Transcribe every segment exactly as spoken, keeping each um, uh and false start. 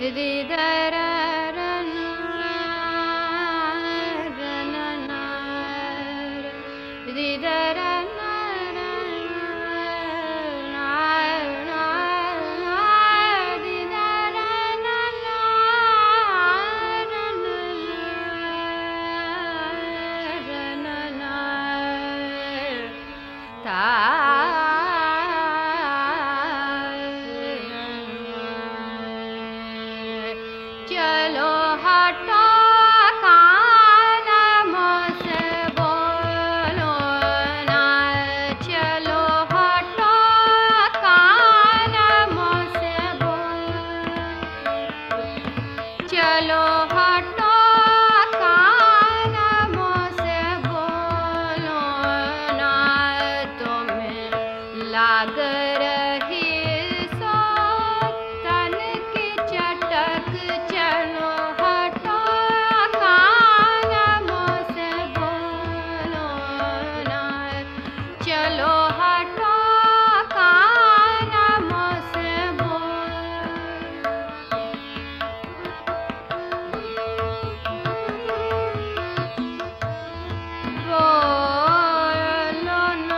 चलो हटो कान मुझसे बोलो ना, चलो हटो कान मुझसे बोलो, चलो हटो कान मुझसे बोलो ना, तुम्हें लाग रही सो तन की चटक, चलो हटो कान मुझसे बोलो ना, चलो हटो कान मुझसे बोलो ना,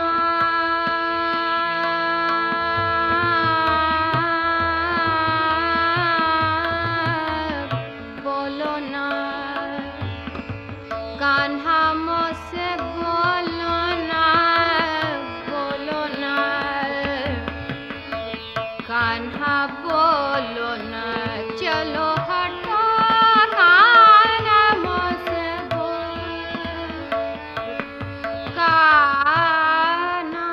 बोलो ना कान्हा मुझसे बोलो ना, बोलो ना कान्हा बोलो ना, चलो हटो कान मुझसे बोलो, कान्हा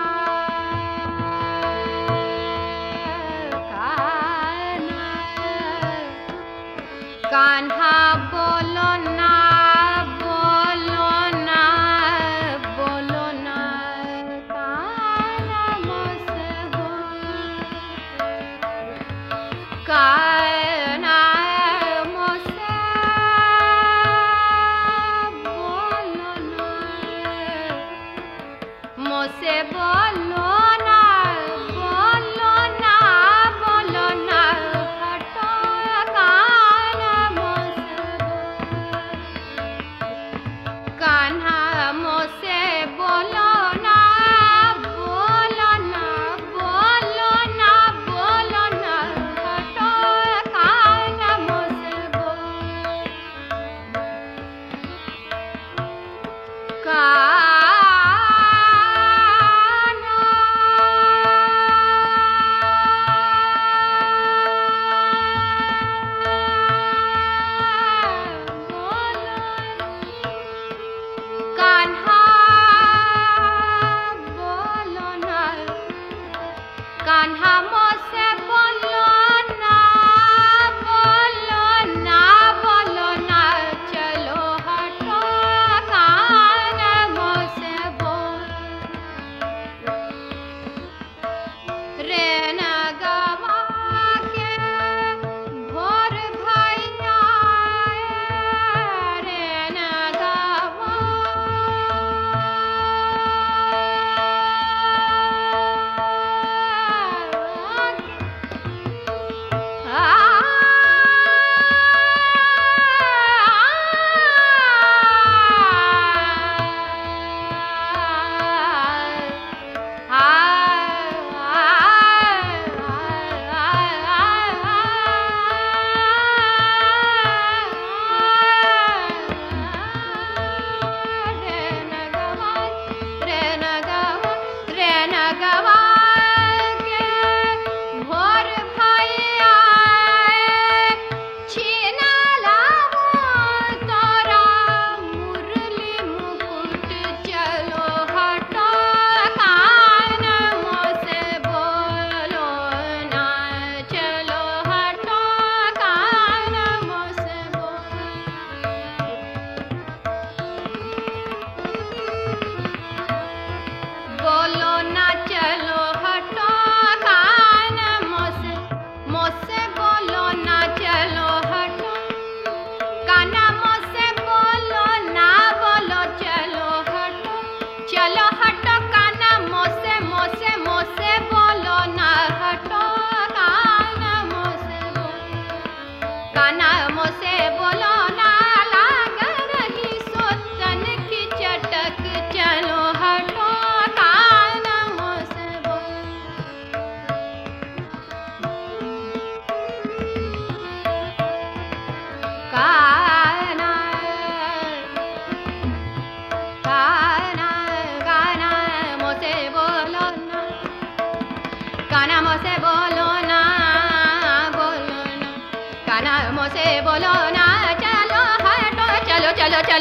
कान्हा कान्हा बोलो ना, बोलो ना, बोलो ना कान मुझसे बोलो, कान्हा मुझसे बोलो ना, मुझसे बोलो ना, बोलो ना, बोलो ना हटो कान मुझसे बोलो, कान्हा मुझसे बोलो ना, बोलो ना, बोलो ना, बोलो ना हटो कान मुझसे बोलो, कान्हा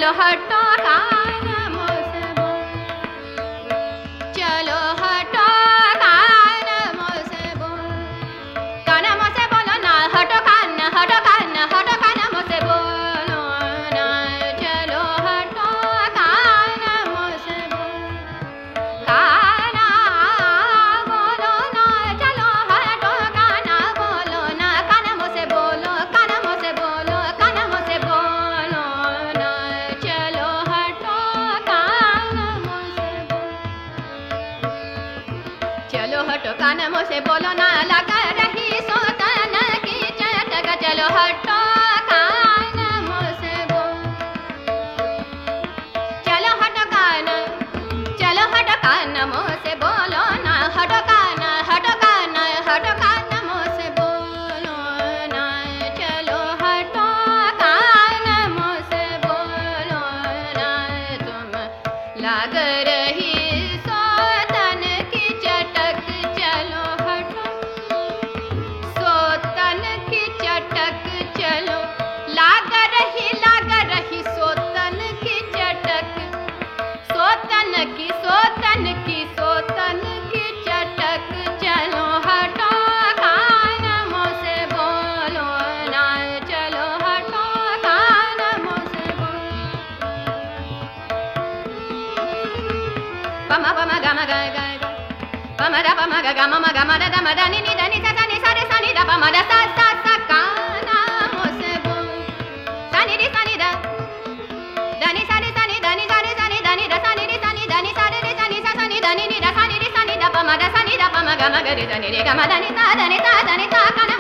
चलो हटो कान मुझसे बोलो, चलो हटो कान मुझसे बोलो, कान मुझसे बोलो ना, हटो कान, हटो कान, हटो कान मुझसे बोलो ना, चलो हटो कान मुझसे बोलो, काना बोलो ना, चलो हटो काना बोलो ना, कान मुझसे बोलो, कान मुझसे बोलो, कान मुझसे बोलो ना, चलो हटो कान मुझसे बोलो, चलो हटो कान मुझसे बोलो ना, लगा रही सोतन की चटक, चलो हटो कान मुझसे बोलो, चलो हटो कान, चलो हटो कान मुझसे बोलो ना, हटो कान, हटो कान, हटो कान मुझसे बोलो ना, चलो हटो कान मुझसे बोलो ना, तुम लग रही सोतन की चटक, चलो हटो सोतन की चटक, चलो लाग रही, लाग रही सोतन की चटक, सोतन की, सोतन की, सोतन की चटक, चलो हटो कान मुझसे बोलो ना, चलो हटो कान मुझसे बोलो, पमा पमा गम ग ग ग, पमा दा पमा ग ग म ग म दा दा म दा नि नि दा नि सा सा नि सा रे सा नि दा पमा दा सा सा सा, कान मुझसे बोलो, सा नि रे सा नि दा, दा नि सा रे सा नि दा नि सा रे सा नि दा नि दा सा नि रे सा नि दा नि सा रे रे सा नि सा सा नि दा नि नि दा सा नि रे सा नि दा पमा दा सा नि दा पमा ग म ग रे सा नि रे ग म दा नि सा दा नि सा दा नि सा, कान